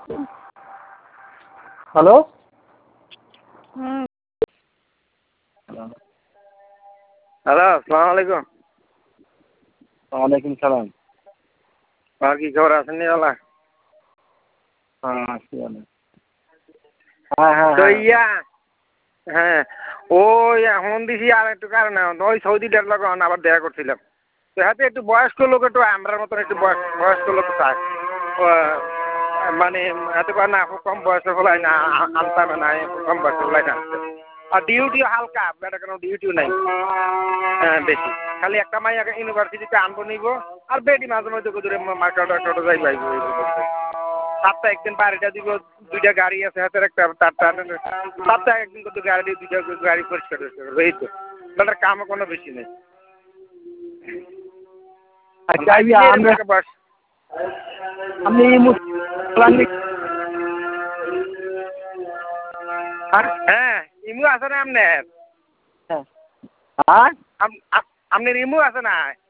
Hello hello, আসসালামু আলাইকুম। ওয়ালাইকুম সালাম। আর কি খবর আছেন নিওয়ালা? হ্যাঁ আসছি ভালো। হ্যাঁ হ্যাঁ তো হ্যাঁ হ্যাঁ ওই এখন দিছি আর একটু কারণে ওই সৌদিটার লোক আবার দেখা করছিলাম। তো হাতে একটু বয়স্ক লোক, একটু আমরার মতন একটু বয়স্ক লোক চায়। মানে এত পারে না, কম বয়সে ফেলাই না আনতে হবে না, কম বয়সে ফেলাই না। আর ডিউটিও হালকা, বেটা কোনো ডিউটিও নাই। হ্যাঁ বেশি, খালি একটা মাই ইউনিভার্সিটিতে আনবো নিব, আর বেটি মাঝে মধ্যে দূরে মার্কেট যাই পাইব। সপ্তাহে একদিন বাড়িটা দিব, 2টা গাড়ি আছে হাতের, একটা সপ্তাহে একদিন কত গাড়ি, 2টা গাড়ি পরিষ্কার করবে। এই তো বেটার কামও কোনো বেশি নেই। আপনি হ্যাঁ ইমু আছে না আপনার? হ্যাঁ আপনার ইমু আছে না?